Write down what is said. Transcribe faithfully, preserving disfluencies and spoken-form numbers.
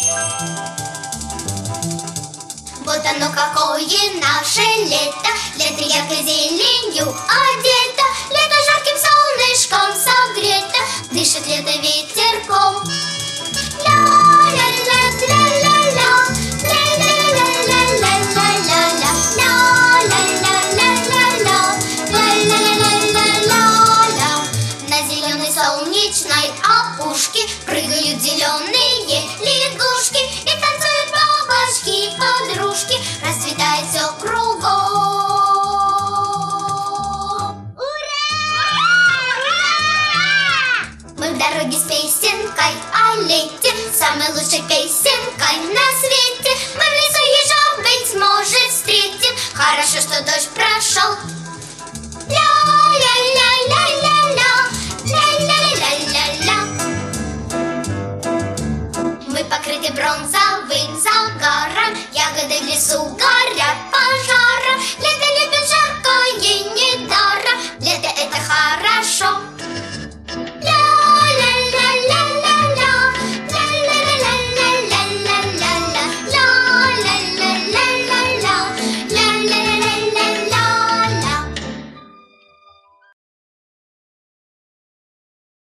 Вот оно какое наше лето, лето яркой зеленью одето, лето жарким солнышком согрето, дышит лето ветерком. Ля-ля-ля-ля-ля-ля, ля-ля-ля-ля-ля-ля-ля, ля-ля-ля-ля-ля-ля, ля-ля-ля-ля-ля-ля. На зеленой солнечной опушке прыгают зеленые лягушки и танцуют бабочки-подружки, расцветает все кругом. Ура! Мы в дороге с песенкой о лете, самой лучшей песенкой на свете. Мы в лесу ежа, быть может, встретим, хорошо, что дождь прошел. Ля-ля-ля-ля-ля-ля, ля-ля-ля-ля-ля. Мы покрыты бронзовым загаром, ягоды в лесу горят.